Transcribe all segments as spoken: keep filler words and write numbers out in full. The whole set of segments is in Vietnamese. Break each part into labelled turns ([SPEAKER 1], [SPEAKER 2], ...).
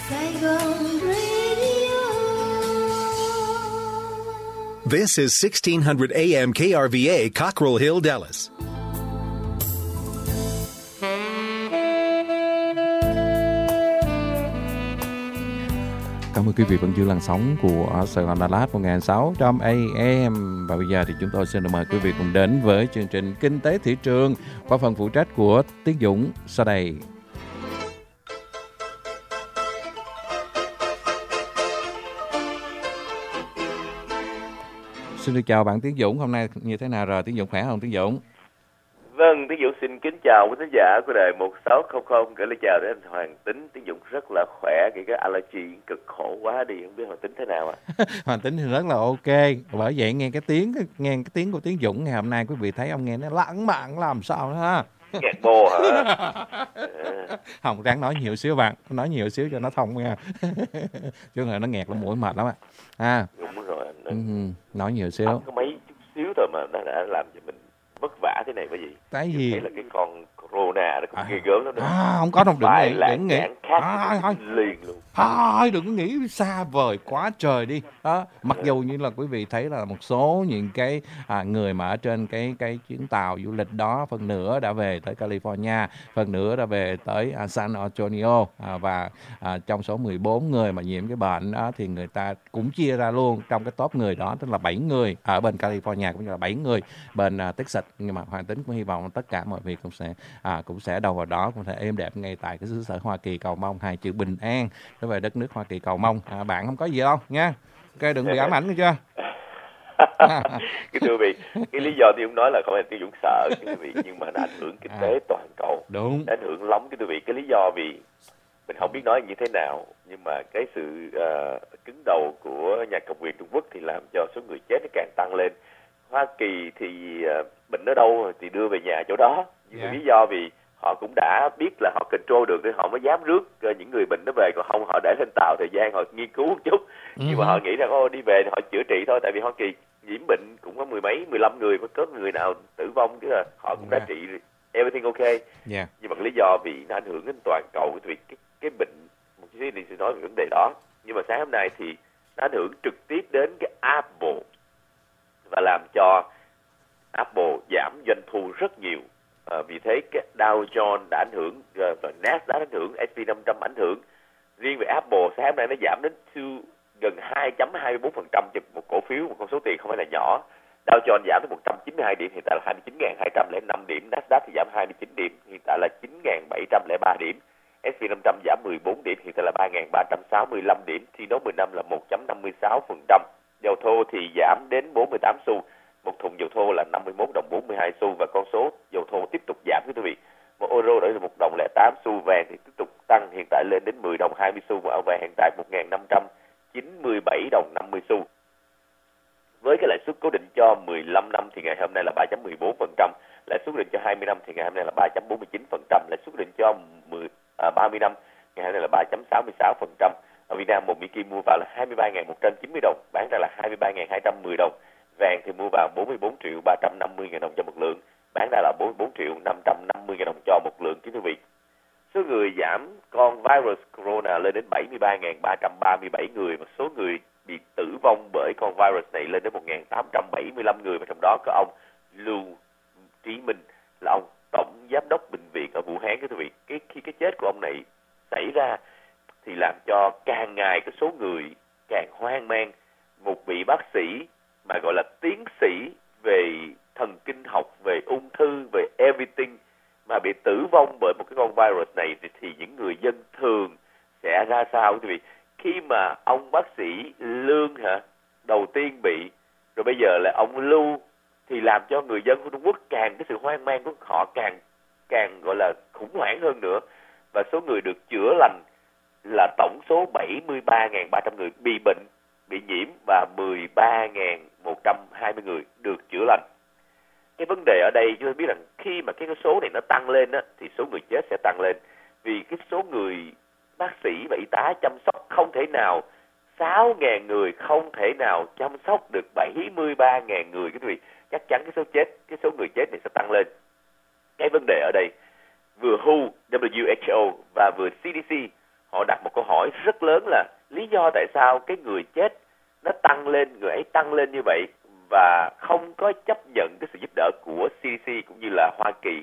[SPEAKER 1] Saigon Radio.
[SPEAKER 2] This is sixteen hundred A M K R V A, Cockrell Hill, Dallas.
[SPEAKER 3] Cảm ơn quý vị vẫn giữ làn sóng của Sài Gòn Đà Lạt một nghìn sáu trăm A M. Và bây giờ thì chúng tôi xin được mời quý vị cùng đến với chương trình Kinh tế Thị trường qua phần phụ trách của Tiến Dũng sau đây. Xin được chào bạn Tiến Dũng, hôm nay như thế nào rồi? Tiến Dũng khỏe không Tiến Dũng?
[SPEAKER 4] Vâng, Tiến Dũng xin kính chào quý khán giả của đài một sáu không không, gửi lời chào đến anh Hoàng Tính. Tiến Dũng rất là khỏe, cái cái allergy cực khổ quá đi, không biết Hoàng Tính thế nào ạ? À?
[SPEAKER 3] Hoàng Tính thì rất là ok, bởi vậy nghe cái tiếng nghe cái tiếng của Tiến Dũng ngày hôm nay quý vị thấy ông nghe nó lãng mạn làm sao đó ha.
[SPEAKER 4] Ngạt bồ hả?
[SPEAKER 3] À. Không, ráng nói nhiều xíu bạn, nói nhiều xíu cho nó thông nha. Chứ là nó nghẹt, nó mũi mệt lắm ạ. À.
[SPEAKER 4] Đúng rồi anh.
[SPEAKER 3] Ừ, nói nhiều xíu.
[SPEAKER 4] Không có mấy chút xíu thôi mà nó đã làm cho mình vất vả thế này, bởi vì
[SPEAKER 3] cái gì
[SPEAKER 4] thấy là cái con corona nó cũng à, ghê gớm lắm đó.
[SPEAKER 3] À, không có đâu, đừng nghĩ, đừng nghĩ.
[SPEAKER 4] À, thôi liền luôn.
[SPEAKER 3] Thôi đừng có nghĩ xa vời quá trời đi. Đó, mặc dù như là quý vị thấy là một số những cái à, người mà ở trên cái cái chuyến tàu du lịch đó, phần nửa đã về tới California, phần nửa đã về tới à, San Antonio à, và à, trong số mười bốn người mà nhiễm cái bệnh đó thì người ta cũng chia ra luôn trong cái top người đó, tức là bảy người ở bên California cũng như là bảy người bên à, Texas. Nhưng mà Hoàng Tính cũng hy vọng tất cả mọi việc cũng sẽ à, cũng sẽ đầu vào đó, cũng thể êm đẹp ngay tại cái xứ sở Hoa Kỳ. Cầu mong hai chữ bình an đối với đất nước Hoa Kỳ, cầu mong à, bạn không có gì đâu nha. Ok, đừng bị ám ảnh chưa?
[SPEAKER 4] Cái thưa vị, cái lý do thì ông nói là không phải Tiến Dũng sợ cái thưa vị, nhưng mà nó ảnh hưởng kinh tế à, toàn cầu.
[SPEAKER 3] Đúng.
[SPEAKER 4] Nó ảnh hưởng lắm cái thưa vị. Cái lý do vì mình không biết nói như thế nào, nhưng mà cái sự uh, cứng đầu của nhà cầm quyền Trung Quốc thì làm cho số người chết nó càng tăng lên. Hoa Kỳ thì uh, bệnh ở đâu thì đưa về nhà chỗ đó. Nhưng yeah. lý do vì họ cũng đã biết là họ control được nên họ mới dám rước uh, những người bệnh nó về, còn không họ để lên tàu thời gian họ nghiên cứu một chút. Mm-hmm. Nhưng mà họ nghĩ rằng ô đi về thì họ chữa trị thôi, tại vì Hoa Kỳ nhiễm bệnh cũng có mười mấy, mười lăm người, có người nào tử vong, chứ là họ cũng yeah. đã trị everything okay.
[SPEAKER 3] Yeah.
[SPEAKER 4] Nhưng mà lý do vì nó ảnh hưởng đến toàn cầu, vì cái, cái bệnh, một chút thì sẽ nói về vấn đề đó. Nhưng mà sáng hôm nay thì nó ảnh hưởng trực tiếp đến cái Apple và làm cho Apple giảm doanh thu rất nhiều. À, vì thế cái Dow Jones đã ảnh hưởng, và Nasdaq ảnh hưởng, ét and pê năm trăm ảnh hưởng. Riêng về Apple sáng hôm nay nó giảm đến gần hai phẩy hai mươi bốn phần trăm cho một cổ phiếu, một con số tiền không phải là nhỏ. Dow Jones giảm tới một trăm chín mươi hai điểm, hiện tại là hai mươi chín nghìn hai trăm lẻ năm điểm. Nasdaq thì giảm hai mươi chín điểm, hiện tại là chín nghìn bảy trăm lẻ ba điểm. ét and pê năm trăm giảm mười bốn điểm, hiện tại là ba nghìn ba trăm sáu mươi lăm điểm. T mười lăm là một phẩy năm mươi sáu phần trăm. Dầu thô thì giảm đến bốn mươi tám xu. Một thùng dầu thô là năm mươi mốt đồng bốn mươi hai xu, và con số dầu thô tiếp tục giảm, quý vị. Một euro đổi là một đồng lẻ tám xu. Vàng thì tiếp tục tăng, hiện tại lên đến mười đồng hai mươi xu, và vàng hiện tại một nghìn năm trăm chín mươi bảy đồng năm mươi xu. Với cái lãi suất cố định cho mười lăm năm thì ngày hôm nay là ba phẩy mười bốn phần trăm, lãi suất cố định cho hai mươi năm thì ngày hôm nay là ba phẩy bốn mươi chín phần trăm, lãi suất cố định cho mười, à, ba mươi năm ngày hôm nay là ba phẩy sáu mươi sáu phần trăm. Ở Việt Nam một Mỹ Kim mua vào là hai mươi ba nghìn một trăm chín mươi đồng, bán ra là hai mươi ba nghìn hai trăm mười đồng. Vàng thì mua vào bốn mươi bốn triệu ba trăm năm mươi nghìn đồng cho một lượng, bán ra là bốn mươi bốn triệu năm trăm năm mươi nghìn đồng cho một lượng, kính thưa quý vị. Số người giảm con virus corona lên đến bảy mươi ba nghìn ba trăm ba mươi bảy người, và số người bị tử vong bởi con virus này lên đến một nghìn tám trăm bảy mươi lăm người, và trong đó có ông Lưu Trí Minh là ông tổng giám đốc bệnh viện ở Vũ Hán, kính thưa quý vị. Cái khi cái chết của ông này xảy ra thì làm cho càng ngày cái số người càng hoang mang. Một vị bác sĩ mà gọi là tiến sĩ về thần kinh học, về ung thư, về everything mà bị tử vong bởi một cái con virus này thì, thì những người dân thường sẽ ra sao, quý vị? Khi mà ông bác sĩ Lương hả đầu tiên bị, rồi bây giờ là ông Lưu, thì làm cho người dân của Trung Quốc càng cái sự hoang mang của họ càng càng gọi là khủng hoảng hơn nữa. Và số người được chữa lành là tổng số bảy mươi ba nghìn ba trăm người bị bệnh, bị nhiễm, và mười ba nghìn một trăm hai mươi người được chữa lành. Cái vấn đề ở đây chúng ta biết rằng khi mà cái số này nó tăng lên á, thì số người chết sẽ tăng lên. Vì cái số người bác sĩ và y tá chăm sóc không thể nào, sáu nghìn người không thể nào chăm sóc được bảy mươi ba nghìn người. Cái gì chắc chắn cái số chết, cái số người chết này sẽ tăng lên. Cái vấn đề ở đây, vừa vê kép hát o, W H O và vừa xê đê xê họ đặt một câu hỏi hỏi rất lớn là lý do tại sao cái người chết nó tăng lên, người ấy tăng lên như vậy và không có chấp nhận cái sự giúp đỡ của xê đê xê cũng như là Hoa Kỳ.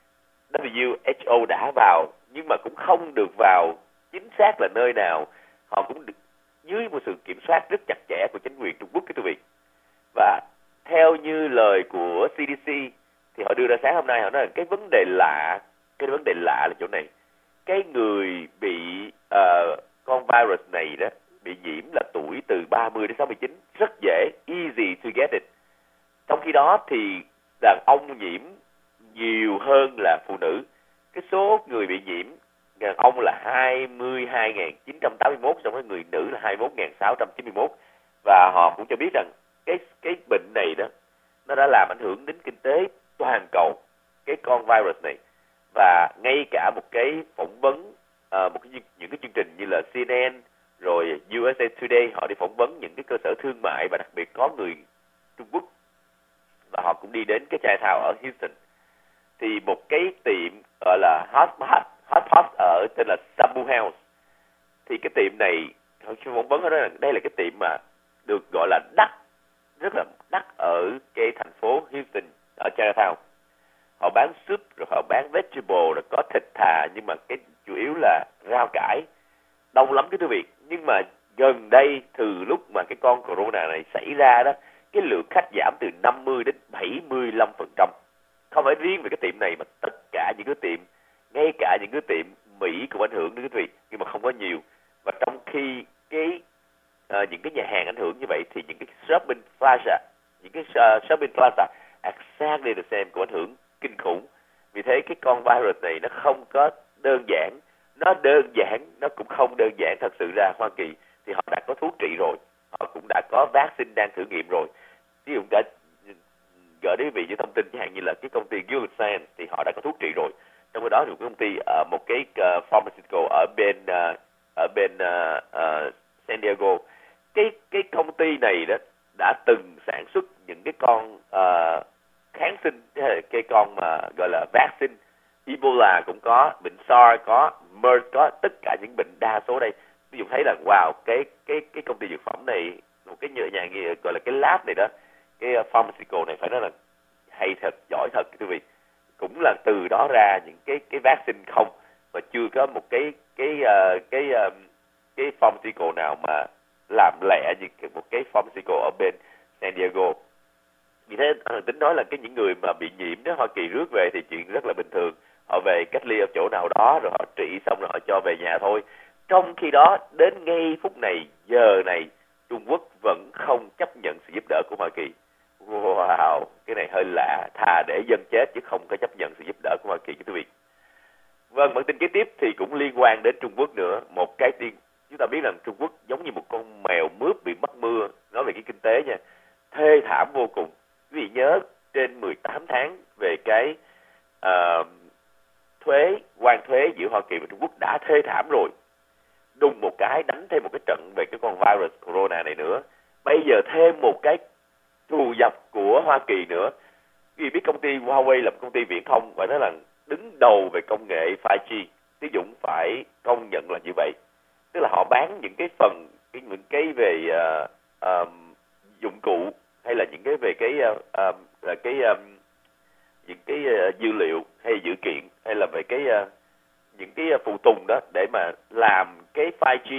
[SPEAKER 4] W H O đã vào nhưng mà cũng không được vào chính xác là nơi nào. Họ cũng được dưới một sự kiểm soát rất chặt chẽ của chính quyền Trung Quốc, cái thưa vị. Và theo như lời của xê đê xê thì họ đưa ra sáng hôm nay, họ nói là cái vấn đề lạ, cái vấn đề lạ là chỗ này. Cái người bị uh, con virus này đó, bị nhiễm là tuổi từ ba mươi đến sáu mươi chín, rất dễ, easy to get it. Trong khi đó thì đàn ông nhiễm nhiều hơn là phụ nữ. Cái số người bị nhiễm đàn ông là hai mươi hai nghìn chín trăm tám mươi mốt, trong khi người nữ là hai mươi mốt nghìn sáu trăm chín mươi mốt. Và họ cũng cho biết rằng cái cái bệnh này đó nó đã làm ảnh hưởng đến kinh tế toàn cầu, cái con virus này. Và ngay cả một cái phỏng vấn, uh, một cái những cái chương trình như là C N N rồi U S A Today, họ đi phỏng vấn những cái cơ sở thương mại và đặc biệt có người Trung Quốc, và họ cũng đi đến cái Chinatown ở Houston. Thì một cái tiệm gọi là Hot Pot, Hot Pot ở tên là Sabu House, thì cái tiệm này họ phỏng vấn ở đó là đây là cái tiệm mà được gọi là đắt, rất là đắt ở cái thành phố Houston ở Chinatown. Họ bán súp, rồi họ bán vegetable, rồi có thịt thà, nhưng mà cái chủ yếu là rau cải, đông lắm cái thưa vị. Nhưng mà gần đây từ lúc mà cái con corona này xảy ra đó, cái lượng khách giảm từ năm mươi đến bảy mươi lăm phần trăm. Không phải riêng về cái tiệm này mà tất cả những cái tiệm, ngay cả những cái tiệm Mỹ cũng ảnh hưởng đến quý vị, nhưng mà không có nhiều. Và trong khi cái uh, những cái nhà hàng ảnh hưởng như vậy thì những cái shopping plaza, những cái uh, shopping plaza exactly the same cũng ảnh hưởng kinh khủng. Vì thế cái con virus này nó không có đơn giản, nó đơn giản, nó cũng không đơn giản. Thật sự ra Hoa Kỳ thì họ đã có thuốc trị rồi, họ cũng đã có vaccine đang thử nghiệm rồi. Ví dụ đã gửi đến quý vị những thông tin chẳng hạn như là cái công ty Gilead Sciences thì họ đã có thuốc trị rồi. Trong cái đó thì một cái công ty uh, một cái uh, pharmaceutical ở bên uh, ở bên uh, uh, San Diego, cái cái công ty này đó đã từng sản xuất những cái con uh, kháng sinh, cái con mà gọi là vaccine. Ebola cũng có, bệnh SARS có, MERS có, tất cả những bệnh đa số đây. Ví dụ thấy là wow, cái cái cái công ty dược phẩm này, một cái nhựa nhà nghề gọi là cái lab này đó, cái pharmaceutical này phải nói là hay thật, giỏi thật quý vị. Cũng là từ đó ra những cái cái vaccine không, và chưa có một cái cái uh, cái uh, cái pharmaceutical nào mà làm lẹ như một cái pharmaceutical ở bên San Diego. Vì thế anh tính nói là cái những người mà bị nhiễm đó Hoa Kỳ rước về thì chuyện rất là bình thường. Họ về cách ly ở chỗ nào đó rồi họ trị xong rồi họ cho về nhà thôi. Trong khi đó đến ngay phút này, giờ này, Trung Quốc vẫn không chấp nhận sự giúp đỡ của Hoa Kỳ. Wow, cái này hơi lạ. Thà để dân chết chứ không có chấp nhận sự giúp đỡ của Hoa Kỳ, quý vị. Vâng, bản tin kế tiếp thì cũng liên quan đến Trung Quốc nữa. Một cái tin chúng ta biết rằng Trung Quốc giống như một con mèo mướp bị mất mưa. Nói về cái kinh tế nha, thê thảm vô cùng. Quý vị nhớ trên mười tám tháng về cái uh, thuế, quan thuế giữa Hoa Kỳ và Trung Quốc đã thê thảm rồi. Đùng một cái đánh thêm một cái trận về cái con virus corona này nữa. Bây giờ thêm một cái thù dập của Hoa Kỳ nữa. Vì biết công ty Huawei là một công ty viễn thông và nó là đứng đầu về công nghệ năm G. Tiêu Dũng phải công nhận là như vậy. Tức là họ bán những cái phần, cái, những cái về uh, uh, dụng cụ hay là những cái về cái uh, uh, là cái um, những cái uh, dữ liệu hay dữ kiện hay là về cái uh, những cái uh, phụ tùng đó để mà làm cái năm G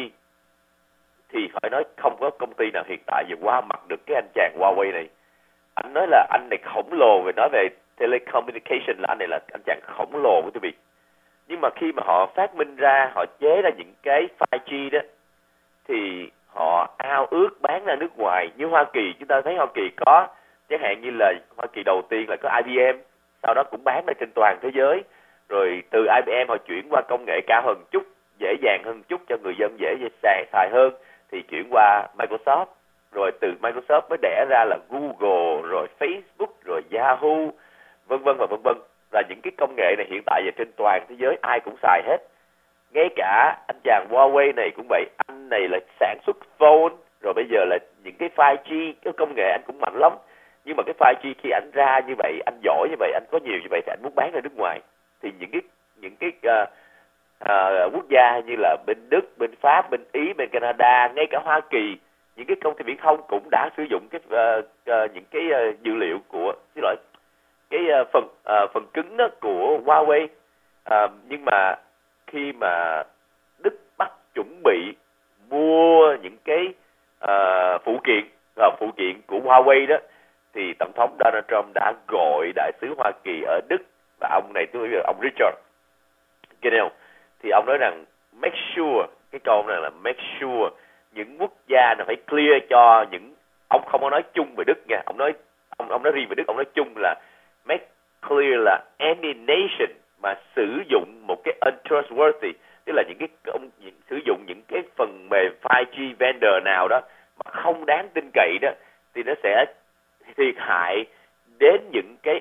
[SPEAKER 4] thì phải nói không có công ty nào hiện tại vừa qua mặt được cái anh chàng Huawei này. Anh nói là anh này khổng lồ, về nói về telecommunication là anh này là anh chàng khổng lồ của quý vị. Nhưng mà khi mà họ phát minh ra, họ chế ra những cái năm G đó thì họ ao ước bán ra nước ngoài. Như Hoa Kỳ, chúng ta thấy Hoa Kỳ có, chẳng hạn như là Hoa Kỳ đầu tiên là có I B M, sau đó cũng bán ra trên toàn thế giới. Rồi từ I B M họ chuyển qua công nghệ cao hơn chút, dễ dàng hơn chút cho người dân dễ xài, xài hơn, thì chuyển qua Microsoft. Rồi từ Microsoft mới đẻ ra là Google, rồi Facebook, rồi Yahoo, vân vân và vân vân. Là những cái công nghệ này hiện tại giờ trên toàn thế giới ai cũng xài hết. Ngay cả anh chàng Huawei này cũng vậy. Anh này là sản xuất phone, rồi bây giờ là những cái năm G, cái công nghệ anh cũng mạnh lắm. Nhưng mà cái năm G khi anh ra như vậy, anh giỏi như vậy, anh có nhiều như vậy thì anh muốn bán ra nước ngoài. Thì những cái những cái uh, à, quốc gia như là bên Đức, bên Pháp, bên Ý, bên Canada, ngay cả Hoa Kỳ, những cái công ty viễn thông cũng đã sử dụng cái uh, uh, những cái uh, dữ liệu của xin lỗi cái uh, phần uh, phần cứng đó của Huawei. Uh, nhưng mà khi mà Đức bắt chuẩn bị mua những cái uh, phụ kiện uh, phụ kiện của Huawei đó, thì tổng thống Donald Trump đã gọi đại sứ Hoa Kỳ ở Đức, và ông này tôi biết là ông Richard Grenell, thì ông nói rằng make sure, cái câu này là make sure những quốc gia nào phải clear cho những, ông không có nói chung về Đức nha, ông nói ông ông nói riêng về Đức, ông nói chung là make clear là any nation mà sử dụng một cái untrustworthy, tức là những cái ông những, sử dụng những cái phần mềm five G vendor nào đó mà không đáng tin cậy đó, thì nó sẽ thiệt hại đến những cái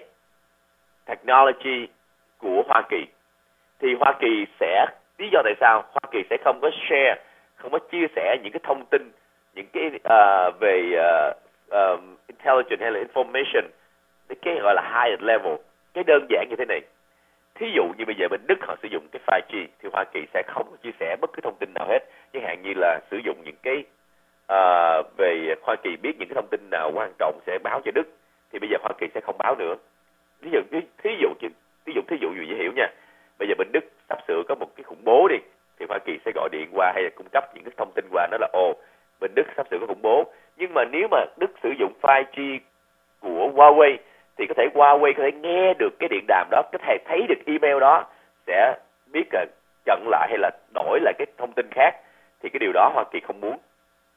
[SPEAKER 4] technology của Hoa Kỳ. Thì Hoa Kỳ sẽ, lý do tại sao Hoa Kỳ sẽ không có share, không có chia sẻ những cái thông tin, những cái uh, về uh, uh, intelligence hay là information, cái gọi là high level. Cái đơn giản như thế này, thí dụ như bây giờ bên Đức họ sử dụng cái five G thì Hoa Kỳ sẽ không chia sẻ bất cứ thông tin nào hết, chẳng hạn như là sử dụng những cái uh, về Hoa Kỳ biết những cái thông tin nào quan trọng sẽ báo cho Đức, thì bây giờ Hoa Kỳ sẽ không báo nữa. Ví dụ thí dụ thí dụ thí dụ gì dễ hiểu nha, bây giờ bên Đức sắp sửa có một cái khủng bố đi, thì Hoa Kỳ sẽ gọi điện qua hay là cung cấp những cái thông tin qua, đó là ồ bên Đức sắp sửa có khủng bố. Nhưng mà nếu mà Đức sử dụng five G của Huawei thì có thể Huawei có thể nghe được cái điện đàm đó, có thể thấy được email đó, sẽ biết là chặn lại hay là đổi lại cái thông tin khác, thì cái điều đó Hoa Kỳ không muốn.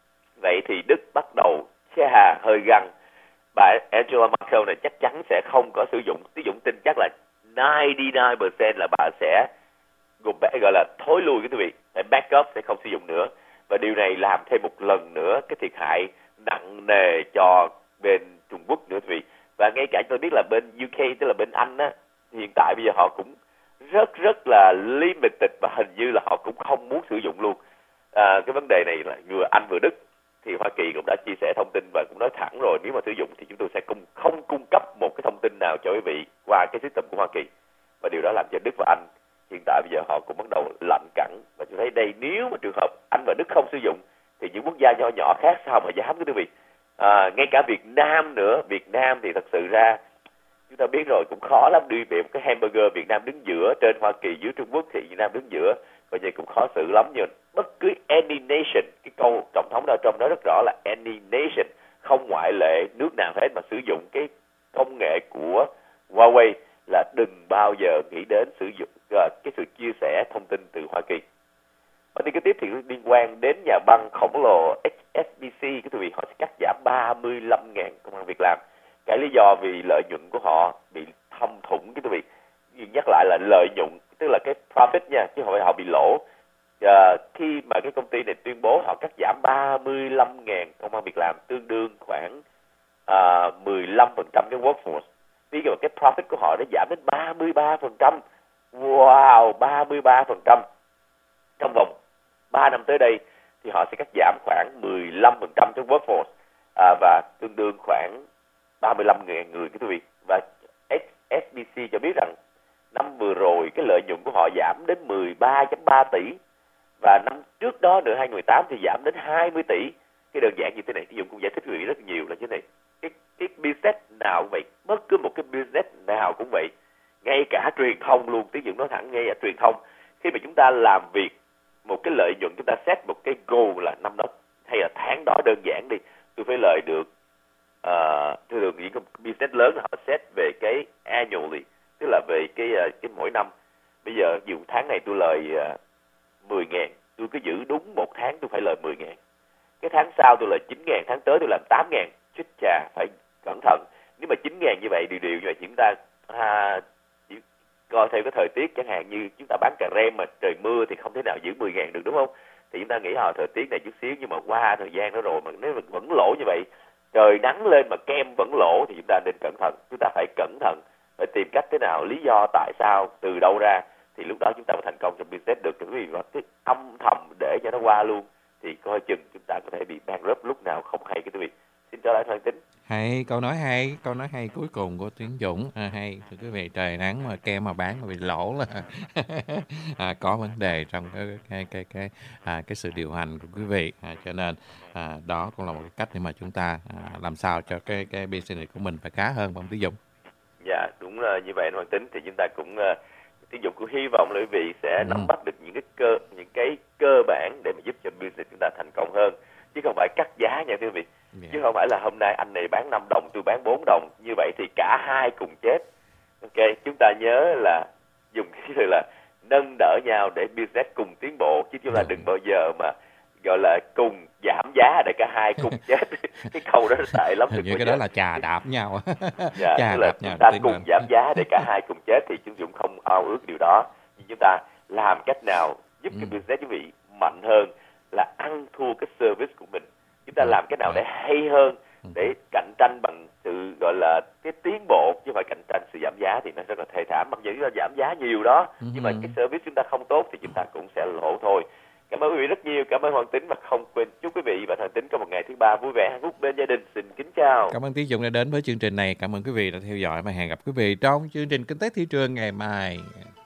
[SPEAKER 4] Vậy thì Đức bắt đầu xe hà hơi găng, bà Angela Merkel này chắc chắn sẽ không có sử dụng, sử dụng tin chắc là chín mươi chín phần trăm là bà sẽ gọi là thối lui cái quý vị, phải back up, sẽ không sử dụng nữa. Và điều này làm thêm một lần nữa cái thiệt hại nặng nề cho bên Trung Quốc nữa quý vị. Và ngay cả tôi biết là bên u ca, tức là bên Anh á, hiện tại bây giờ họ cũng rất rất là limited và hình như là họ cũng không muốn sử dụng luôn. À, cái vấn đề này là vừa Anh vừa Đức, thì Hoa Kỳ cũng đã chia sẻ thông tin và cũng nói thẳng rồi, nếu mà sử dụng thì chúng tôi sẽ cung, không cung cấp một cái thông tin nào cho quý vị qua cái system của Hoa Kỳ. Và điều đó làm cho Đức và Anh hiện tại bây giờ họ cũng bắt đầu lạnh cẳng, và tôi thấy đây nếu mà trường hợp Anh và Đức không sử dụng thì những quốc gia nho nhỏ khác sao mà dám, cái quý vị. À, ngay cả Việt Nam nữa, Việt Nam thì thật sự ra chúng ta biết rồi, cũng khó lắm đi về một cái hamburger Việt Nam đứng giữa, trên Hoa Kỳ dưới Trung Quốc thì Việt Nam đứng giữa, và vậy cũng khó xử lắm. Nhưng bất cứ any nation, cái câu tổng thống Donald Trump nói rất rõ là any nation, không ngoại lệ nước nào hết mà sử dụng cái công nghệ của Huawei là đừng bao giờ nghĩ đến sử dụng uh, cái sự chia sẻ thông tin từ Hoa Kỳ. Và tin kế tiếp thì liên quan đến nhà băng khổng lồ ét ét bê xê, cái vị họ sẽ cắt giảm ba mươi lăm nghìn công ăn việc làm. Cái lý do vì lợi nhuận của họ bị thâm thủng, cái quý vị. Nhắc lại là lợi nhuận, tức là cái profit nha, chứ không phải họ bị lỗ. À, khi mà cái công ty này tuyên bố họ cắt giảm ba mươi lăm nghìn công ăn việc làm, tương đương khoảng à, mười lăm phần trăm cái workforce. Vì cái profit của họ đã giảm đến ba mươi ba phần trăm. Wow, ba mươi ba phần trăm. Trong vòng ba năm tới đây thì họ sẽ cắt giảm khoảng mười lăm phần trăm trong workforce, à, và tương đương khoảng ba mươi lăm nghìn người cái quý vị. Và ét ét bê xê cho biết rằng năm vừa rồi cái lợi nhuận của họ giảm đến mười ba phẩy ba tỷ, và năm trước đó nữa hai không một tám thì giảm đến hai mươi tỷ. Cái đơn giản như thế này, thì Dũng cũng giải thích quý vị rất nhiều là như thế này. Cái, cái business nào cũng vậy, bất cứ một cái business nào cũng vậy, ngay cả truyền thông luôn. Tiếng Dũng nói thẳng, ngay cả truyền thông, khi mà chúng ta làm việc một cái lợi nhuận, chúng ta set một cái goal là năm đó hay là tháng đó, đơn giản đi, tôi phải lợi được uh, thường những cái business lớn họ set về cái annually, tức là về cái cái mỗi năm. Bây giờ dù tháng này tôi lời uh, mười ngàn, tôi cứ giữ đúng một tháng tôi phải lời mười ngàn. Cái tháng sau tôi lời chín ngàn, tháng tới tôi làm tám ngàn. Chết chà, phải cẩn thận. Nếu mà chín ngàn như vậy, điều điều như vậy, chúng ta à, chỉ coi theo cái thời tiết, chẳng hạn như chúng ta bán cà rem mà trời mưa thì không thể nào giữ mười ngàn được, đúng không? Thì chúng ta nghĩ họ thời tiết này chút xíu, nhưng mà qua thời gian đó rồi mà nếu mà vẫn lỗ như vậy, trời nắng lên mà kem vẫn lỗ, thì chúng ta nên cẩn thận. Chúng ta phải cẩn thận, phải tìm cách thế nào, lý do tại sao, từ đâu ra, thì lúc đó chúng ta mới thành công trong business được. Bởi vì cái âm thầm để cho nó qua luôn thì coi chừng chúng ta có thể bị bankrupt lúc nào không hay, cái quý vị. Xin trở lại Hoàng Tính.
[SPEAKER 3] Hay, câu nói hay, câu nói hay cuối cùng của Tiến Dũng. À, hay, thưa quý vị, trời nắng mà kem mà bán mà bị lỗ là à, có vấn đề trong cái cái cái cái à, cái sự điều hành của quý vị. À, cho nên à, đó cũng là một cái cách để mà chúng ta à, làm sao cho cái cái business của mình phải khá hơn, không Tiến Dũng?
[SPEAKER 4] Dạ, đúng là như vậy anh Hoàng Tính. Thì chúng ta cũng uh, Tiến Dũng cũng hy vọng là quý vị sẽ
[SPEAKER 3] Ừ.
[SPEAKER 4] nắm bắt được những cái cơ những cái cơ bản để mà giúp cho business chúng ta thành công hơn, chứ không phải cắt giá nha quý vị.
[SPEAKER 3] Dạ.
[SPEAKER 4] Chứ không phải là hôm nay anh này bán năm đồng, tôi bán bốn đồng, như vậy thì cả hai cùng chết. Ok, chúng ta nhớ là dùng cái từ là nâng đỡ nhau để business cùng tiến bộ, chứ chúng ta
[SPEAKER 3] Đúng.
[SPEAKER 4] đừng bao giờ mà gọi là cùng giảm giá để cả hai cùng chết. Cái câu đó nó tệ lắm.
[SPEAKER 3] Hình
[SPEAKER 4] đừng
[SPEAKER 3] như
[SPEAKER 4] bao
[SPEAKER 3] cái
[SPEAKER 4] giờ.
[SPEAKER 3] đó là chà đạp nhau.
[SPEAKER 4] Dạ,
[SPEAKER 3] Chà
[SPEAKER 4] tức là
[SPEAKER 3] đạp nhau
[SPEAKER 4] chúng ta
[SPEAKER 3] tiến
[SPEAKER 4] cùng
[SPEAKER 3] lên.
[SPEAKER 4] giảm giá để cả hai cùng chết thì chúng Dũng không ao ước điều đó. Nhưng chúng ta làm cách nào giúp
[SPEAKER 3] Ừ.
[SPEAKER 4] cái business quý vị mạnh hơn là ăn thua cái service của mình. Chúng ta
[SPEAKER 3] Đúng,
[SPEAKER 4] làm cách nào
[SPEAKER 3] đúng.
[SPEAKER 4] để hay hơn,
[SPEAKER 3] Ừ.
[SPEAKER 4] để cạnh tranh bằng sự gọi là cái tiến bộ, chứ không phải cạnh tranh sự giảm giá thì nó rất là thê thảm. Mặc dù chúng ta giảm giá nhiều đó,
[SPEAKER 3] Ừ.
[SPEAKER 4] nhưng mà cái service chúng ta không tốt thì chúng ta cũng sẽ lỗ thôi. Cảm ơn quý vị rất nhiều, cảm ơn Hoàng Tính, và không quên chúc quý vị và Hoàng Tính có một ngày thứ ba vui vẻ hạnh phúc bên gia đình. Xin kính chào.
[SPEAKER 3] Cảm ơn Tiến Dũng đã đến với chương trình này. Cảm ơn quý vị đã theo dõi và hẹn gặp quý vị trong chương trình Kinh tế Thị trường ngày mai.